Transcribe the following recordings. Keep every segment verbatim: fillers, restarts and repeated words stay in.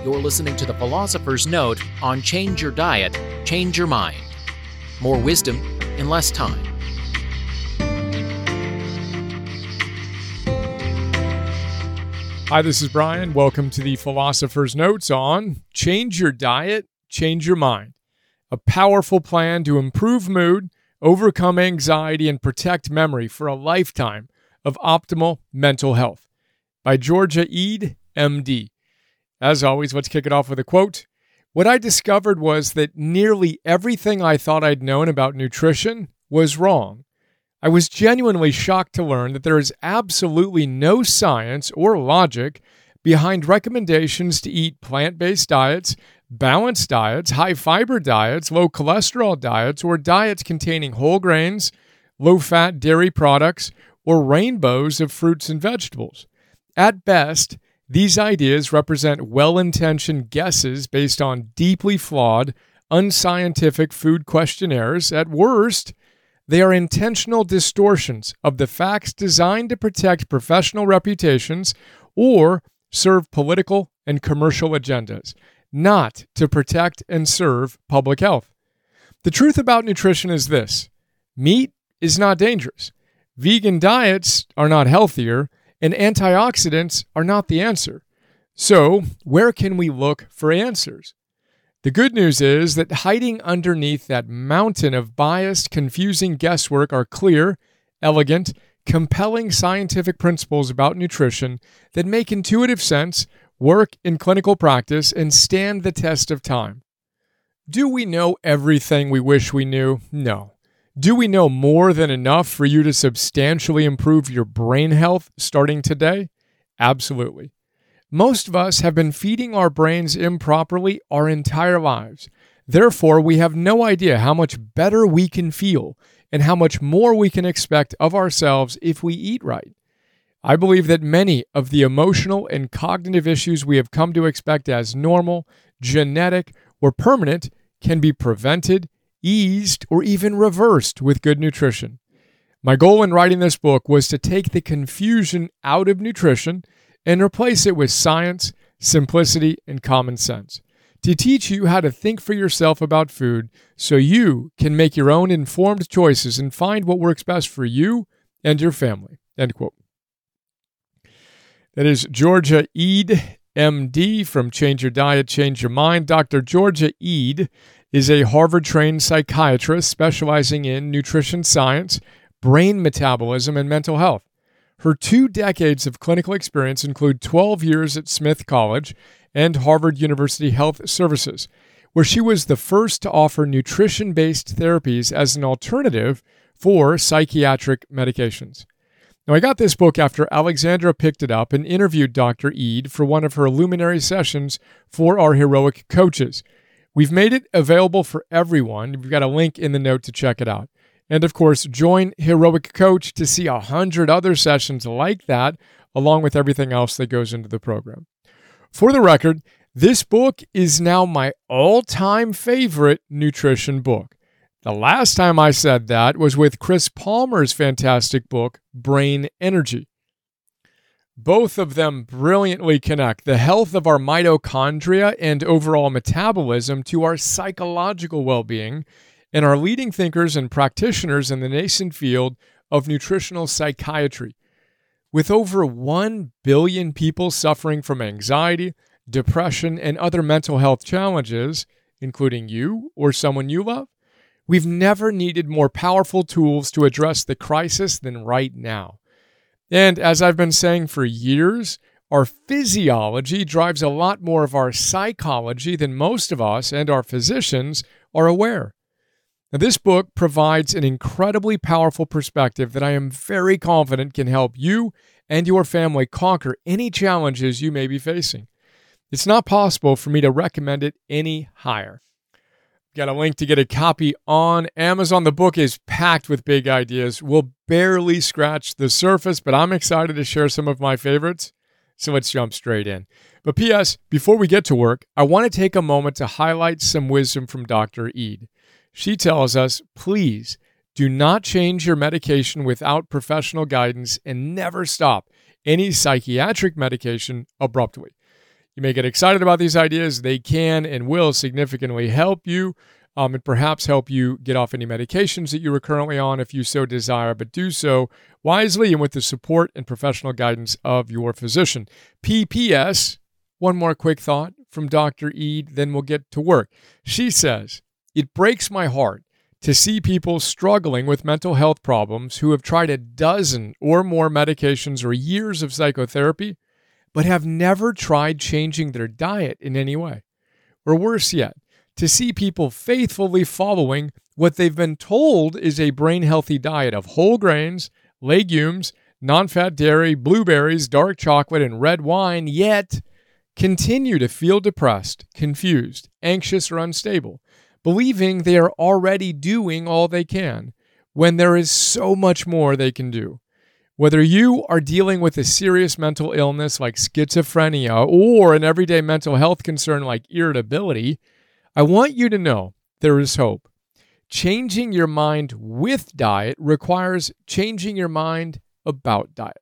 You're listening to The Philosopher's Note on Change Your Diet, Change Your Mind. More wisdom in less time. Hi, this is Brian. Welcome to The Philosopher's Notes on Change Your Diet, Change Your Mind. A powerful plan to improve mood, overcome anxiety, and protect memory for a lifetime of optimal mental health. By Georgia Ede, M D. As always, let's kick it off with a quote. What I discovered was that nearly everything I thought I'd known about nutrition was wrong. I was genuinely shocked to learn that there is absolutely no science or logic behind recommendations to eat plant-based diets, balanced diets, high-fiber diets, low-cholesterol diets, or diets containing whole grains, low-fat dairy products, or rainbows of fruits and vegetables. At best, these ideas represent well-intentioned guesses based on deeply flawed, unscientific food questionnaires. At worst, they are intentional distortions of the facts designed to protect professional reputations or serve political and commercial agendas, not to protect and serve public health. The truth about nutrition is this: meat is not dangerous, vegan diets are not healthier, and antioxidants are not the answer. So, where can we look for answers? The good news is that hiding underneath that mountain of biased, confusing guesswork are clear, elegant, compelling scientific principles about nutrition that make intuitive sense, work in clinical practice, and stand the test of time. Do we know everything we wish we knew? No. Do we know more than enough for you to substantially improve your brain health starting today? Absolutely. Most of us have been feeding our brains improperly our entire lives. Therefore, we have no idea how much better we can feel and how much more we can expect of ourselves if we eat right. I believe that many of the emotional and cognitive issues we have come to expect as normal, genetic, or permanent can be prevented, eased, or even reversed with good nutrition. My goal in writing this book was to take the confusion out of nutrition and replace it with science, simplicity, and common sense, to teach you how to think for yourself about food so you can make your own informed choices and find what works best for you and your family. End quote. That is Georgia Ede, M D, from Change Your Diet, Change Your Mind. Doctor Georgia Ede is a Harvard-trained psychiatrist specializing in nutrition science, brain metabolism, and mental health. Her two decades of clinical experience include twelve years at Smith College and Harvard University Health Services, where she was the first to offer nutrition-based therapies as an alternative for psychiatric medications. Now, I got this book after Alexandra picked it up and interviewed Doctor Ede for one of her luminary sessions for our heroic coaches. We've made it available for everyone. We've got a link in the note to check it out. And of course, join Heroic Coach to see a hundred other sessions like that, along with everything else that goes into the program. For the record, this book is now my all-time favorite nutrition book. The last time I said that was with Chris Palmer's fantastic book, Brain Energy. Both of them brilliantly connect the health of our mitochondria and overall metabolism to our psychological well-being, and are leading thinkers and practitioners in the nascent field of nutritional psychiatry. With over one billion people suffering from anxiety, depression, and other mental health challenges, including you or someone you love, we've never needed more powerful tools to address the crisis than right now. And as I've been saying for years, our physiology drives a lot more of our psychology than most of us and our physicians are aware. Now, this book provides an incredibly powerful perspective that I am very confident can help you and your family conquer any challenges you may be facing. It's not possible for me to recommend it any higher. Got a link to get a copy on Amazon. The book is packed with big ideas. We'll barely scratch the surface, but I'm excited to share some of my favorites. So let's jump straight in. But P S, before we get to work, I want to take a moment to highlight some wisdom from Doctor Ede. She tells us, please do not change your medication without professional guidance and never stop any psychiatric medication abruptly. You may get excited about these ideas. They can and will significantly help you um, and perhaps help you get off any medications that you are currently on if you so desire, but do so wisely and with the support and professional guidance of your physician. P P S, one more quick thought from Doctor Eid, then we'll get to work. She says, "It breaks my heart to see people struggling with mental health problems who have tried a dozen or more medications or years of psychotherapy, but have never tried changing their diet in any way. Or worse yet, to see people faithfully following what they've been told is a brain-healthy diet of whole grains, legumes, non-fat dairy, blueberries, dark chocolate, and red wine, yet continue to feel depressed, confused, anxious, or unstable, believing they are already doing all they can, when there is so much more they can do. Whether you are dealing with a serious mental illness like schizophrenia or an everyday mental health concern like irritability, I want you to know there is hope. Changing your mind with diet requires changing your mind about diet."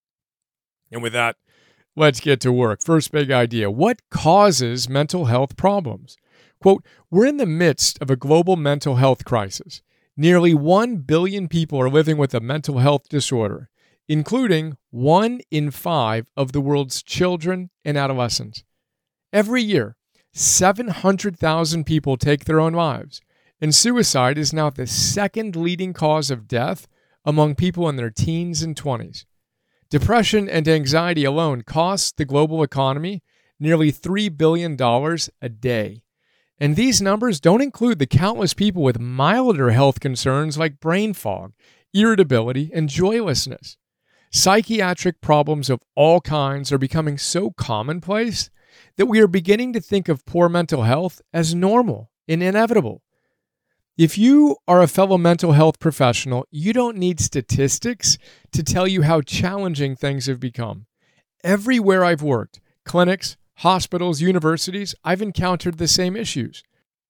And with that, let's get to work. First big idea. What causes mental health problems? Quote, "We're in the midst of a global mental health crisis. Nearly one billion people are living with a mental health disorder, including one in five of the world's children and adolescents. Every year, seven hundred thousand people take their own lives, and suicide is now the second leading cause of death among people in their teens and twenties. Depression and anxiety alone cost the global economy nearly three billion dollars a day. And these numbers don't include the countless people with milder health concerns like brain fog, irritability, and joylessness. Psychiatric problems of all kinds are becoming so commonplace that we are beginning to think of poor mental health as normal and inevitable. If you are a fellow mental health professional, you don't need statistics to tell you how challenging things have become. Everywhere I've worked, clinics, hospitals, universities, I've encountered the same issues.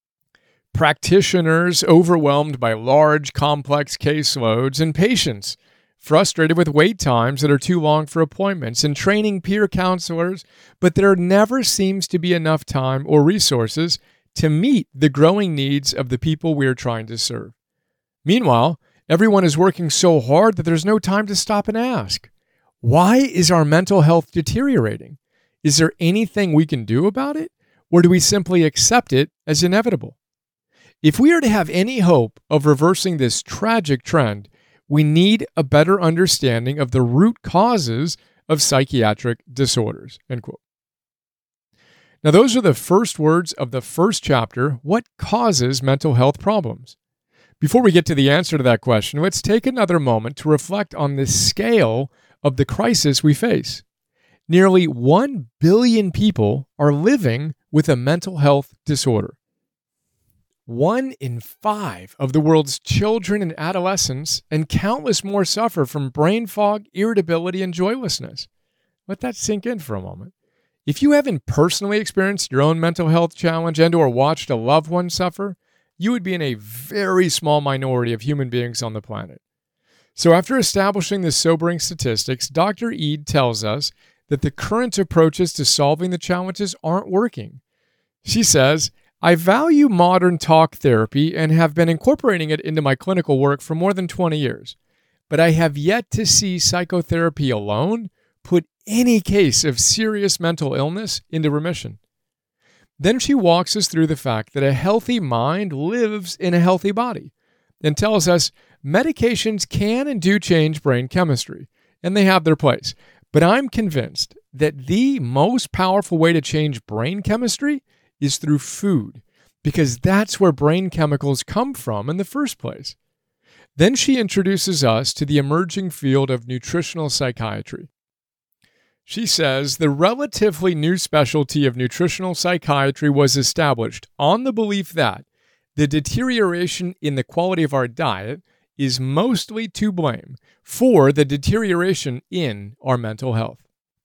Practitioners overwhelmed by large, complex caseloads, and patients frustrated with wait times that are too long for appointments, and training peer counselors, but there never seems to be enough time or resources to meet the growing needs of the people we are trying to serve. Meanwhile, everyone is working so hard that there's no time to stop and ask, why is our mental health deteriorating? Is there anything we can do about it, or do we simply accept it as inevitable? If we are to have any hope of reversing this tragic trend, we need a better understanding of the root causes of psychiatric disorders." End quote. Now, those are the first words of the first chapter, What Causes Mental Health Problems? Before we get to the answer to that question, let's take another moment to reflect on the scale of the crisis we face. Nearly one billion people are living with a mental health disorder. One in five of the world's children and adolescents, and countless more, suffer from brain fog, irritability, and joylessness. Let that sink in for a moment. If you haven't personally experienced your own mental health challenge and or watched a loved one suffer, you would be in a very small minority of human beings on the planet. So after establishing the sobering statistics, Doctor Eid tells us that the current approaches to solving the challenges aren't working. She says, "I value modern talk therapy and have been incorporating it into my clinical work for more than twenty years, but I have yet to see psychotherapy alone put any case of serious mental illness into remission." Then she walks us through the fact that a healthy mind lives in a healthy body and tells us medications can and do change brain chemistry, and they have their place. But I'm convinced that the most powerful way to change brain chemistry is through food, because that's where brain chemicals come from in the first place. Then she introduces us to the emerging field of nutritional psychiatry. She says the relatively new specialty of nutritional psychiatry was established on the belief that the deterioration in the quality of our diet is mostly to blame for the deterioration in our mental health.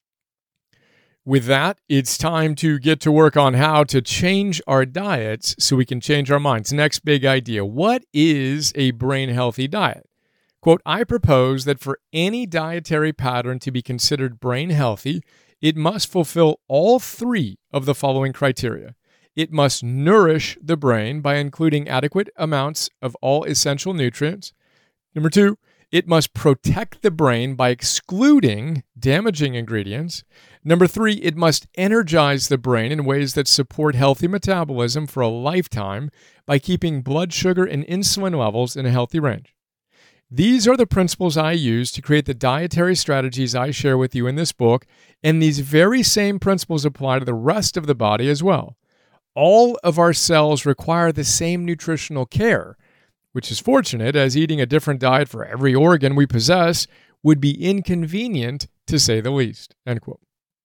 With that, it's time to get to work on how to change our diets so we can change our minds. Next big idea. What is a brain-healthy diet? Quote, "I propose that for any dietary pattern to be considered brain healthy, it must fulfill all three of the following criteria. It must nourish the brain by including adequate amounts of all essential nutrients. Number two, it must protect the brain by excluding damaging ingredients. Number three, it must energize the brain in ways that support healthy metabolism for a lifetime by keeping blood sugar and insulin levels in a healthy range. These are the principles I use to create the dietary strategies I share with you in this book, and these very same principles apply to the rest of the body as well. All of our cells require the same nutritional care, which is fortunate, as eating a different diet for every organ we possess would be inconvenient, to say the least. End quote.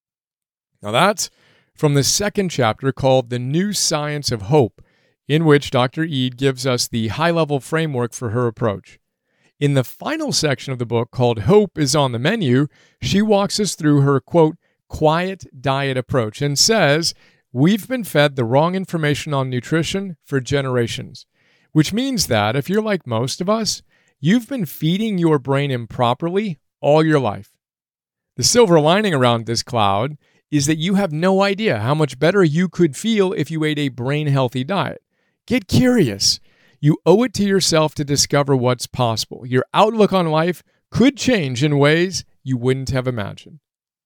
Now that's from the second chapter called The New Science of Hope, in which Doctor Eade gives us the high-level framework for her approach. In the final section of the book called Hope is on the Menu, she walks us through her, quote, quiet diet approach and says, we've been fed the wrong information on nutrition for generations, which means that if you're like most of us, you've been feeding your brain improperly all your life. The silver lining around this cloud is that you have no idea how much better you could feel if you ate a brain-healthy diet. Get curious. You owe it to yourself to discover what's possible. Your outlook on life could change in ways you wouldn't have imagined.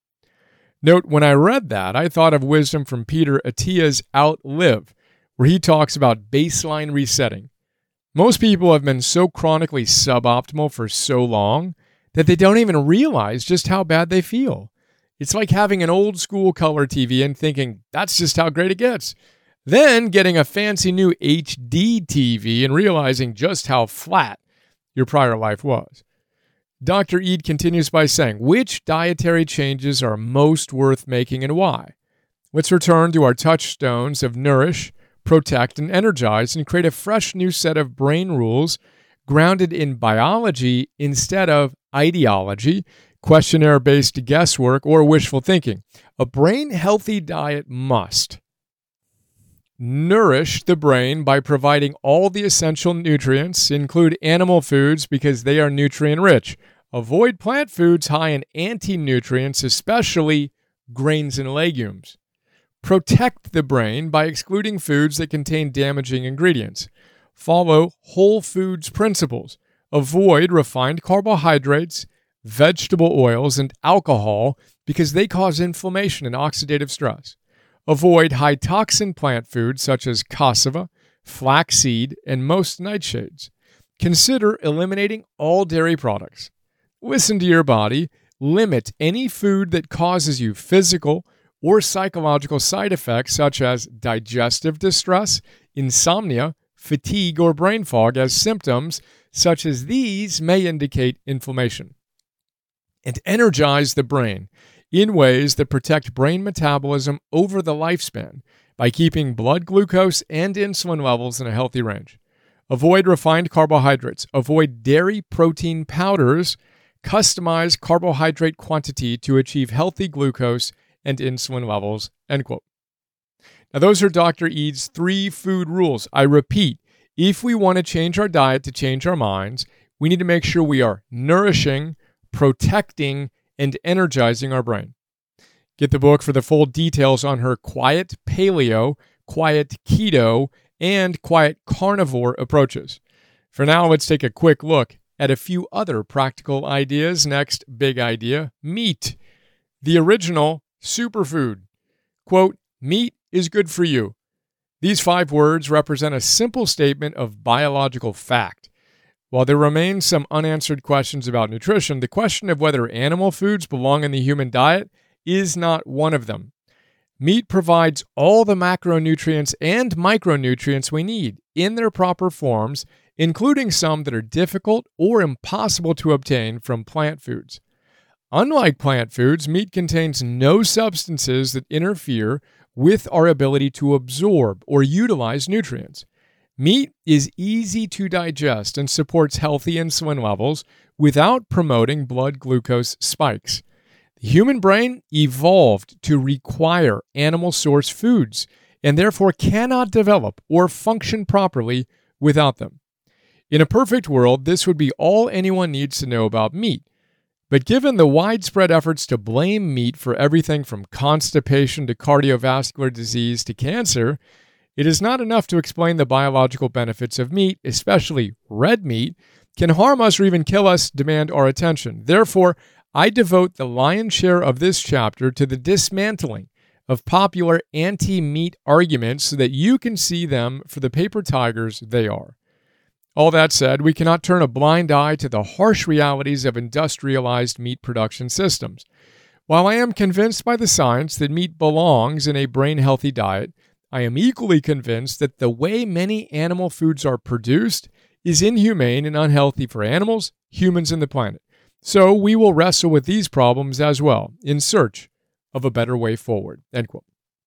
Note, when I read that, I thought of wisdom from Peter Attia's Outlive, where he talks about baseline resetting. Most people have been so chronically suboptimal for so long that they don't even realize just how bad they feel. It's like having an old school color T V and thinking, that's just how great it gets. Then getting a fancy new H D T V and realizing just how flat your prior life was. Doctor Eade continues by saying, which dietary changes are most worth making and why? Let's return to our touchstones of nourish, protect, and energize and create a fresh new set of brain rules grounded in biology instead of ideology, questionnaire-based guesswork, or wishful thinking. A brain-healthy diet must nourish the brain by providing all the essential nutrients, include animal foods because they are nutrient-rich. Avoid plant foods high in anti-nutrients, especially grains and legumes. Protect the brain by excluding foods that contain damaging ingredients. Follow whole foods principles. Avoid refined carbohydrates, vegetable oils, and alcohol because they cause inflammation and oxidative stress. Avoid high-toxin plant foods such as cassava, flaxseed, and most nightshades. Consider eliminating all dairy products. Listen to your body. Limit any food that causes you physical or psychological side effects such as digestive distress, insomnia, fatigue, or brain fog, as symptoms such as these may indicate inflammation. And energize the brain in ways that protect brain metabolism over the lifespan by keeping blood glucose and insulin levels in a healthy range. Avoid refined carbohydrates. Avoid dairy protein powders. Customize carbohydrate quantity to achieve healthy glucose and insulin levels, end quote. Now, those are Doctor Eade's three food rules. I repeat, if we want to change our diet to change our minds, we need to make sure we are nourishing, protecting, and energizing our brain. Get the book for the full details on her quiet paleo, quiet keto, and quiet carnivore approaches. For now, let's take a quick look at a few other practical ideas. Next big idea, meat. The original superfood. Quote, meat is good for you. These five words represent a simple statement of biological fact. While there remain some unanswered questions about nutrition, the question of whether animal foods belong in the human diet is not one of them. Meat provides all the macronutrients and micronutrients we need in their proper forms, including some that are difficult or impossible to obtain from plant foods. Unlike plant foods, meat contains no substances that interfere with our ability to absorb or utilize nutrients. Meat is easy to digest and supports healthy insulin levels without promoting blood glucose spikes. The human brain evolved to require animal source foods and therefore cannot develop or function properly without them. In a perfect world, this would be all anyone needs to know about meat. But given the widespread efforts to blame meat for everything from constipation to cardiovascular disease to cancer, it is not enough to explain the biological benefits of meat, especially red meat, can harm us or even kill us, demand our attention. Therefore, I devote the lion's share of this chapter to the dismantling of popular anti-meat arguments so that you can see them for the paper tigers they are. All that said, we cannot turn a blind eye to the harsh realities of industrialized meat production systems. While I am convinced by the science that meat belongs in a brain-healthy diet, I am equally convinced that the way many animal foods are produced is inhumane and unhealthy for animals, humans, and the planet. So we will wrestle with these problems as well in search of a better way forward. End quote.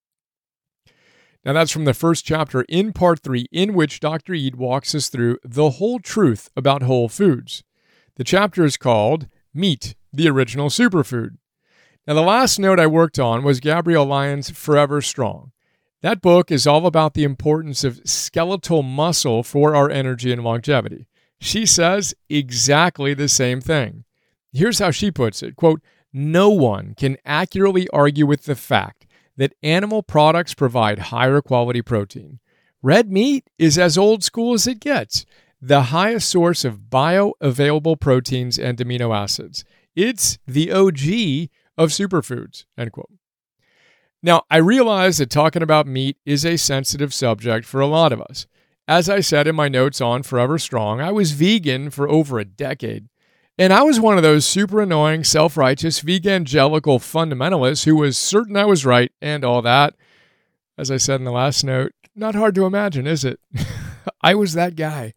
Now that's from the first chapter in part three, in which Doctor Eade walks us through the whole truth about whole foods. The chapter is called Meat, the Original Superfood. Now the last note I worked on was Gabrielle Lyon's Forever Strong. That book is all about the importance of skeletal muscle for our energy and longevity. She says exactly the same thing. Here's how she puts it, quote, "No one can accurately argue with the fact that animal products provide higher quality protein. Red meat is as old school as it gets, the highest source of bioavailable proteins and amino acids. It's the O G of superfoods," end quote. Now, I realize that talking about meat is a sensitive subject for a lot of us. As I said in my notes on Forever Strong, I was vegan for over a decade. And I was one of those super annoying, self-righteous, vegangelical fundamentalists who was certain I was right and all that. As I said in the last note, not hard to imagine, is it? I was that guy.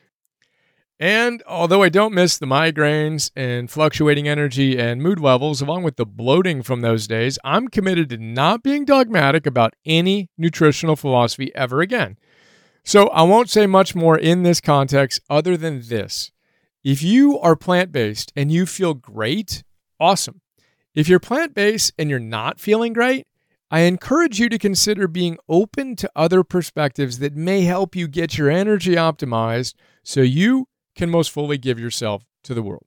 And although I don't miss the migraines and fluctuating energy and mood levels, along with the bloating from those days, I'm committed to not being dogmatic about any nutritional philosophy ever again. So I won't say much more in this context other than this. If you are plant-based and you feel great, awesome. If you're plant-based and you're not feeling great, I encourage you to consider being open to other perspectives that may help you get your energy optimized so you can most fully give yourself to the world.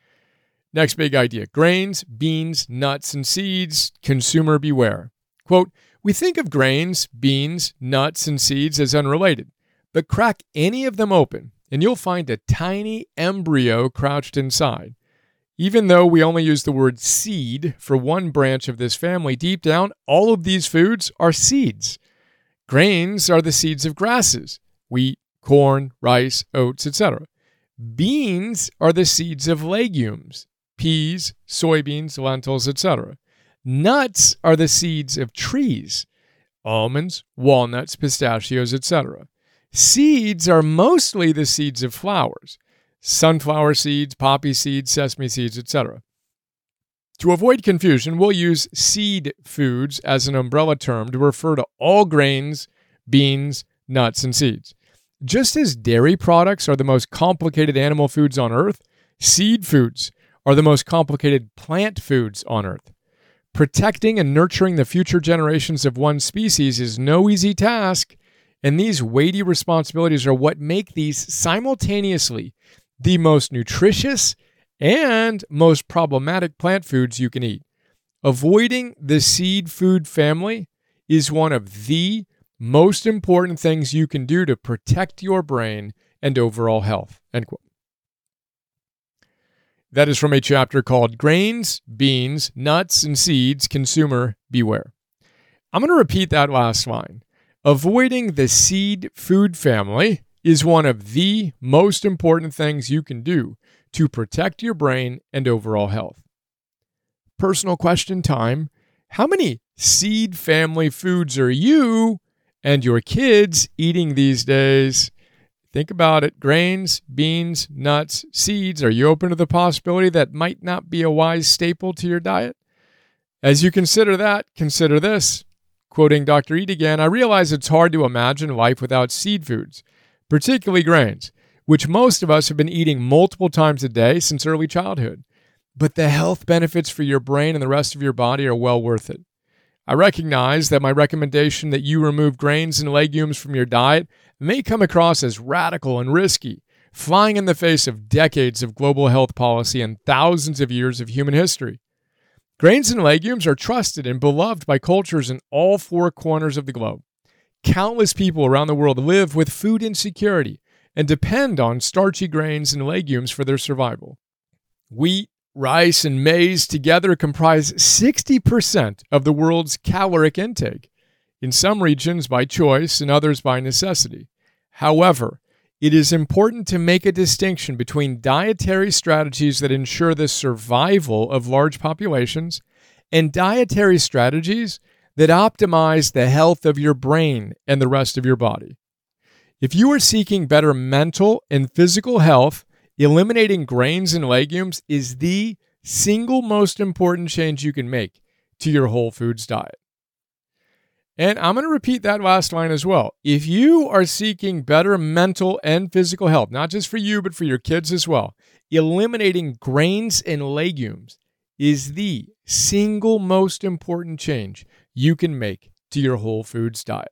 Next big idea, grains, beans, nuts, and seeds, consumer beware. Quote, "We think of grains, beans, nuts, and seeds as unrelated, but crack any of them open and you'll find a tiny embryo crouched inside. Even though we only use the word seed for one branch of this family, deep down, all of these foods are seeds. Grains are the seeds of grasses, wheat, corn, rice, oats, et cetera. Beans are the seeds of legumes, peas, soybeans, lentils, et cetera. Nuts are the seeds of trees, almonds, walnuts, pistachios, et cetera. Seeds are mostly the seeds of flowers, sunflower seeds, poppy seeds, sesame seeds, et cetera. To avoid confusion, we'll use seed foods as an umbrella term to refer to all grains, beans, nuts, and seeds. Just as dairy products are the most complicated animal foods on Earth, seed foods are the most complicated plant foods on Earth. Protecting and nurturing the future generations of one species is no easy task, and these weighty responsibilities are what make these simultaneously the most nutritious and most problematic plant foods you can eat. Avoiding the seed food family is one of the most important things you can do to protect your brain and overall health. End quote. That is from a chapter called Grains, Beans, Nuts, and Seeds, Consumer Beware. I'm going to repeat that last line. Avoiding the seed food family is one of the most important things you can do to protect your brain and overall health. Personal question time. How many seed family foods are you and your kids eating these days? Think about it. Grains, beans, nuts, seeds. Are you open to the possibility that might not be a wise staple to your diet? As you consider that, consider this. Quoting Doctor Eade again, "I realize it's hard to imagine life without seed foods, particularly grains, which most of us have been eating multiple times a day since early childhood. But the health benefits for your brain and the rest of your body are well worth it. I recognize that my recommendation that you remove grains and legumes from your diet may come across as radical and risky. flying in the face of decades of global health policy and thousands of years of human history. Grains and legumes are trusted and beloved by cultures in all four corners of the globe. Countless people around the world live with food insecurity and depend on starchy grains and legumes for their survival. Wheat, rice, and maize together comprise sixty percent of the world's caloric intake, in some regions by choice and others by necessity. However, it is important to make a distinction between dietary strategies that ensure the survival of large populations and dietary strategies that optimize the health of your brain and the rest of your body. If you are seeking better mental and physical health, eliminating grains and legumes is the single most important change you can make to your whole foods diet. And I'm going to repeat that last line as well. If you are seeking better mental and physical health, not just for you, but for your kids as well, eliminating grains and legumes is the single most important change you can make to your whole foods diet.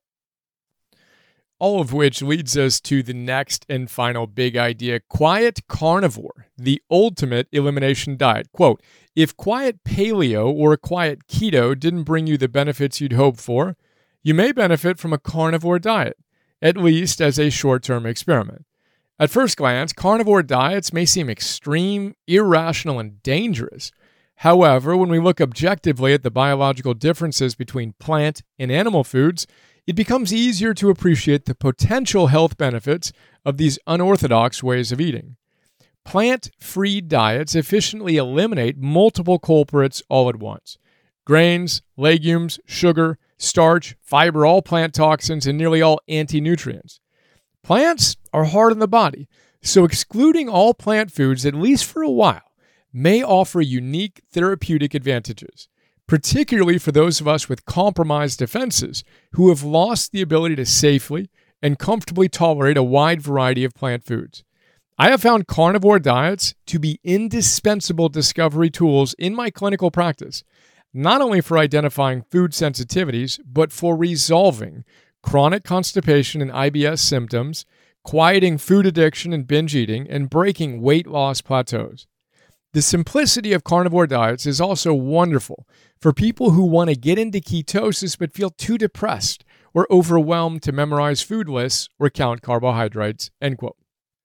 All of which leads us to the next and final big idea, quiet carnivore, the ultimate elimination diet. Quote, if quiet paleo or quiet keto didn't bring you the benefits you'd hoped for, you may benefit from a carnivore diet, at least as a short-term experiment. At first glance, carnivore diets may seem extreme, irrational, and dangerous. However, when we look objectively at the biological differences between plant and animal foods, it becomes easier to appreciate the potential health benefits of these unorthodox ways of eating. Plant-free diets efficiently eliminate multiple culprits all at once. Grains, legumes, sugar, starch, fiber, all plant toxins, and nearly all anti-nutrients. Plants are hard on the body, so excluding all plant foods, at least for a while, may offer unique therapeutic advantages, particularly for those of us with compromised defenses who have lost the ability to safely and comfortably tolerate a wide variety of plant foods. I have found carnivore diets to be indispensable discovery tools in my clinical practice, not only for identifying food sensitivities, but for resolving chronic constipation and I B S symptoms, quieting food addiction and binge eating, and breaking weight loss plateaus. The simplicity of carnivore diets is also wonderful for people who want to get into ketosis but feel too depressed or overwhelmed to memorize food lists or count carbohydrates, end quote.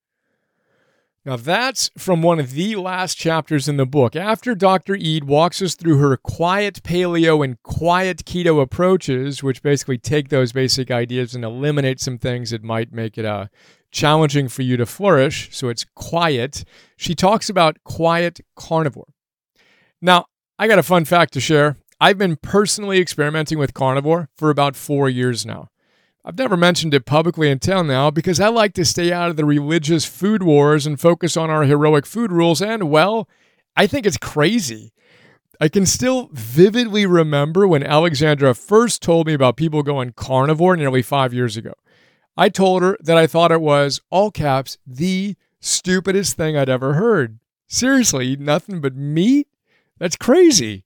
Now that's from one of the last chapters in the book. After Doctor Eade walks us through her quiet paleo and quiet keto approaches, which basically take those basic ideas and eliminate some things that might make it uh, challenging for you to flourish, so it's quiet, she talks about quiet carnivore. Now, I got a fun fact to share. I've been personally experimenting with carnivore for about four years now. I've never mentioned it publicly until now because I like to stay out of the religious food wars and focus on our heroic food rules, and, well, I think it's crazy. I can still vividly remember when Alexandra first told me about people going carnivore nearly five years ago. I told her that I thought it was, all caps, the stupidest thing I'd ever heard. Seriously, eat nothing but meat? That's crazy.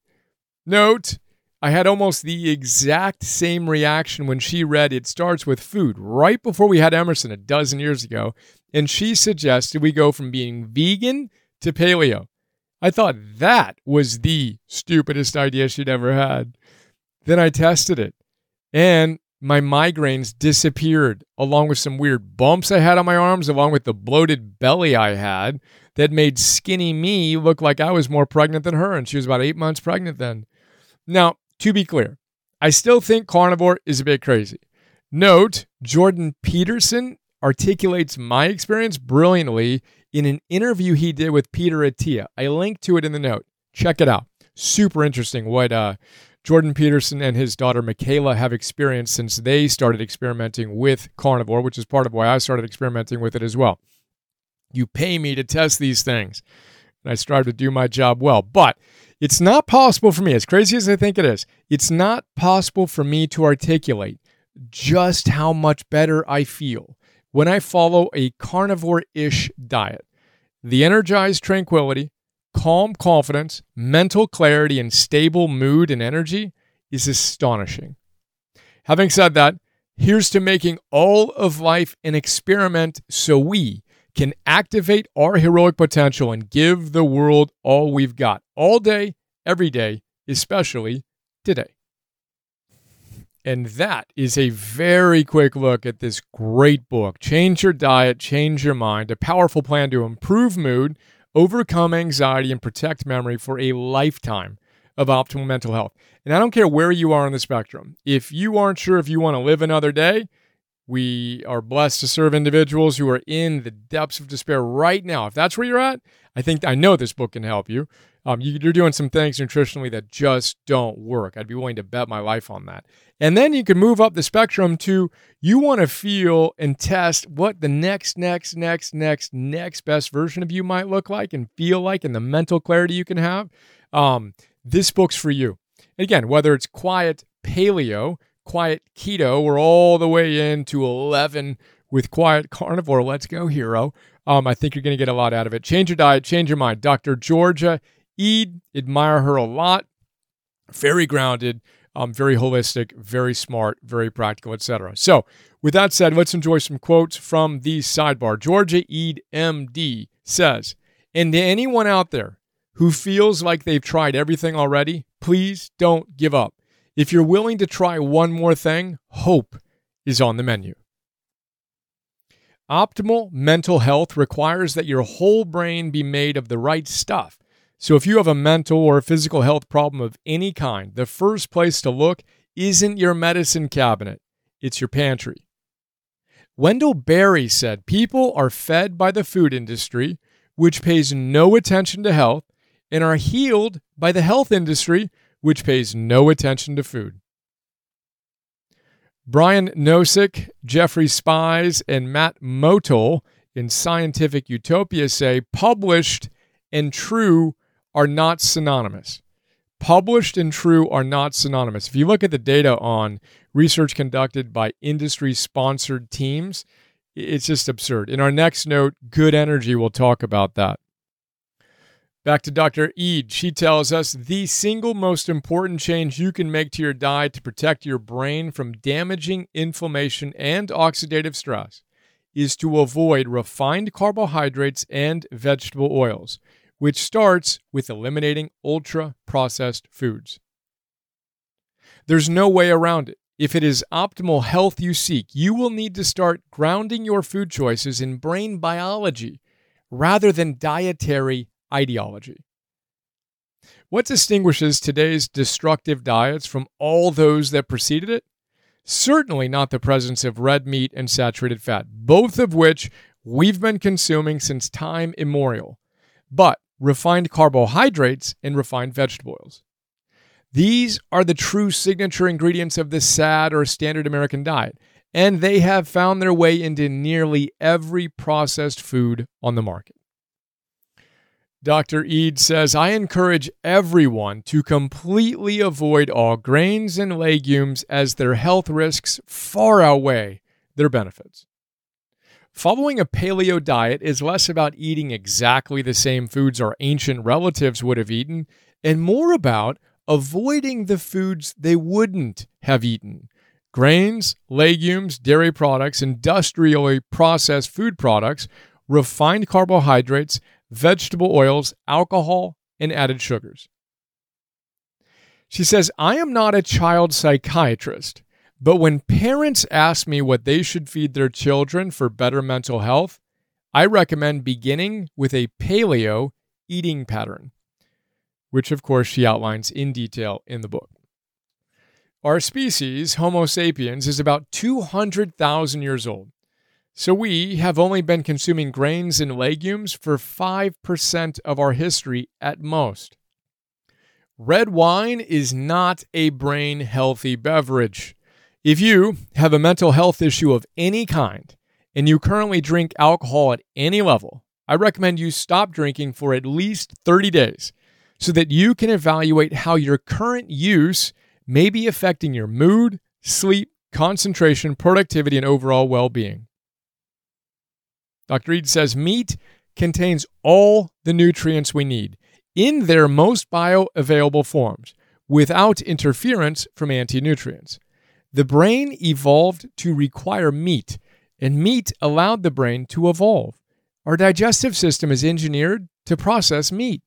Note, I had almost the exact same reaction when she read It Starts With Food right before we had Emerson a dozen years ago, and she suggested we go from being vegan to paleo. I thought that was the stupidest idea she'd ever had. Then I tested it, and my migraines disappeared, along with some weird bumps I had on my arms, along with the bloated belly I had that made skinny me look like I was more pregnant than her, and she was about eight months pregnant then. Now, to be clear, I still think carnivore is a bit crazy. Note, Jordan Peterson articulates my experience brilliantly in an interview he did with Peter Attia. I linked to it in the note. Check it out. Super interesting what uh, Jordan Peterson and his daughter Michaela have experienced since they started experimenting with carnivore, which is part of why I started experimenting with it as well. You pay me to test these things, and I strive to do my job well. But it's not possible for me, as crazy as I think it is, it's not possible for me to articulate just how much better I feel when I follow a carnivore-ish diet. The energized tranquility, calm confidence, mental clarity, and stable mood and energy is astonishing. Having said that, here's to making all of life an experiment so we can activate our heroic potential and give the world all we've got, all day, every day, especially today. And that is a very quick look at this great book, Change Your Diet, Change Your Mind, a powerful plan to improve mood, overcome anxiety, and protect memory for a lifetime of optimal mental health. And I don't care where you are on the spectrum. If you aren't sure if you want to live another day, we are blessed to serve individuals who are in the depths of despair right now. If that's where you're at, I think I know this book can help you. Um, you you're doing some things nutritionally that just don't work. I'd be willing to bet my life on that. And then you can move up the spectrum to you want to feel and test what the next, next, next, next, next best version of you might look like and feel like, and the mental clarity you can have. Um, this book's for you. Again, whether it's quiet paleo, quiet keto, or all the way into eleven with quiet carnivore. Let's go, hero. Um, I think you're going to get a lot out of it. Change your diet, change your mind. Doctor Georgia Ede, admire her a lot. Very grounded, um, very holistic, very smart, very practical, et cetera. So with that said, let's enjoy some quotes from the sidebar. Georgia Ede, M D, says, and to anyone out there who feels like they've tried everything already, please don't give up. If you're willing to try one more thing, hope is on the menu. Optimal mental health requires that your whole brain be made of the right stuff. So if you have a mental or a physical health problem of any kind, the first place to look isn't your medicine cabinet, it's your pantry. Wendell Berry said, people are fed by the food industry, which pays no attention to health, and are healed by the health industry, which pays no attention to food. Brian Nosek, Jeffrey Spies, and Matt Motyl in Scientific Utopia say published and true are not synonymous. Published and true are not synonymous. If you look at the data on research conducted by industry-sponsored teams, it's just absurd. In our next note, Good Energy, we'll talk about that. Back to Doctor Ede. She tells us the single most important change you can make to your diet to protect your brain from damaging inflammation and oxidative stress is to avoid refined carbohydrates and vegetable oils, which starts with eliminating ultra-processed foods. There's no way around it. If it is optimal health you seek, you will need to start grounding your food choices in brain biology rather than dietary ideology. What distinguishes today's destructive diets from all those that preceded it? Certainly not the presence of red meat and saturated fat, both of which we've been consuming since time immemorial, but refined carbohydrates and refined vegetable oils. These are the true signature ingredients of the S A D or standard American diet, and they have found their way into nearly every processed food on the market. Doctor Ede says, I encourage everyone to completely avoid all grains and legumes as their health risks far outweigh their benefits. Following a paleo diet is less about eating exactly the same foods our ancient relatives would have eaten, and more about avoiding the foods they wouldn't have eaten. Grains, legumes, dairy products, industrially processed food products, refined carbohydrates, vegetable oils, alcohol, and added sugars. She says, I am not a child psychiatrist, but when parents ask me what they should feed their children for better mental health, I recommend beginning with a paleo eating pattern, which of course she outlines in detail in the book. Our species, Homo sapiens, is about two hundred thousand years old. So we have only been consuming grains and legumes for five percent of our history at most. Red wine is not a brain-healthy beverage. If you have a mental health issue of any kind and you currently drink alcohol at any level, I recommend you stop drinking for at least thirty days so that you can evaluate how your current use may be affecting your mood, sleep, concentration, productivity, and overall well-being. Doctor Ede says meat contains all the nutrients we need in their most bioavailable forms without interference from anti-nutrients. The brain evolved to require meat, and meat allowed the brain to evolve. Our digestive system is engineered to process meat.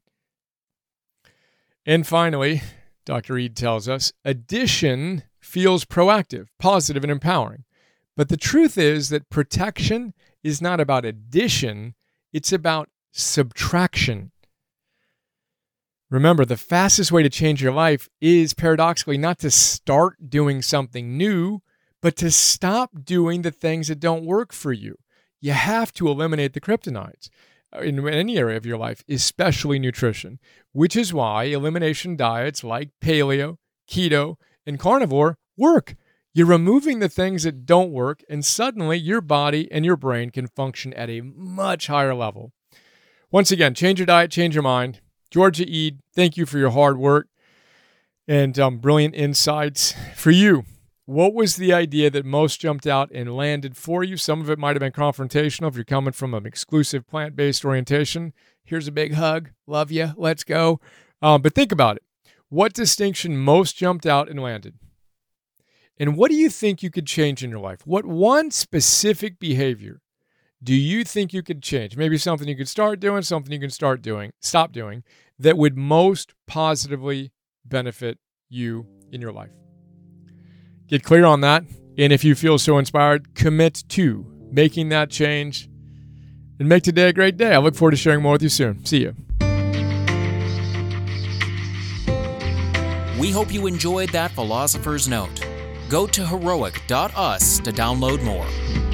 And finally, Doctor Eid tells us, addition feels proactive, positive, and empowering. But the truth is that protection is not about addition, it's about subtraction. Remember, the fastest way to change your life is paradoxically not to start doing something new, but to stop doing the things that don't work for you. You have to eliminate the kryptonites in any area of your life, especially nutrition, which is why elimination diets like paleo, keto, and carnivore work. You're removing the things that don't work, and suddenly your body and your brain can function at a much higher level. Once again, change your diet, change your mind. Georgia Eid, thank you for your hard work and um, brilliant insights. For you, what was the idea that most jumped out and landed for you? Some of it might have been confrontational if you're coming from an exclusive plant-based orientation. Here's a big hug. Love you. Let's go. Um, but think about it. What distinction most jumped out and landed? And what do you think you could change in your life? What one specific behavior do you think you could change? Maybe something you could start doing, something you can start doing, stop doing, that would most positively benefit you in your life. Get clear on that. And if you feel so inspired, commit to making that change and make today a great day. I look forward to sharing more with you soon. See you. We hope you enjoyed that Philosopher's Note. Go to heroic dot us to download more.